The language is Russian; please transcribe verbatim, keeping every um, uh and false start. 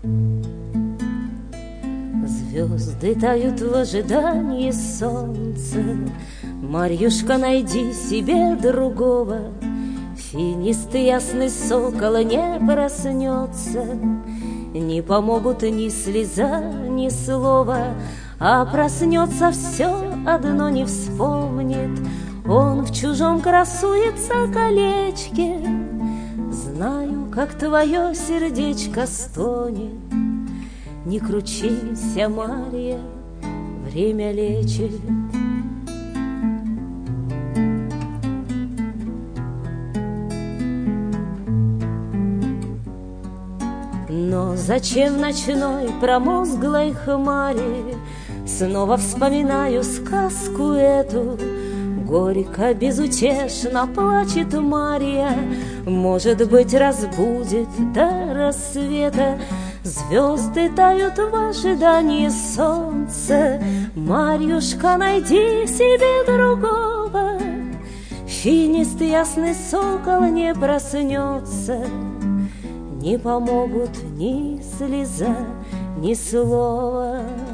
Звезды тают в ожидании солнца. Марьюшка, найди себе другого. Финистый ясный сокол не проснется. Не помогут ни слеза, ни слова, а проснется все одно не вспомнит. Он в чужом красуется колечке. Знаю, как твое сердечко стонет. Не кручинься, Марья, время лечит. Но зачем ночной промозглой хмари снова вспоминаю сказку эту? Горько, безутешно плачет Марья. Может быть, разбудит до рассвета. Звезды тают в ожидании солнца. Марьюшка, найди себе другого. Финистый ясный сокол не проснется. Не помогут ни слеза, ни слова.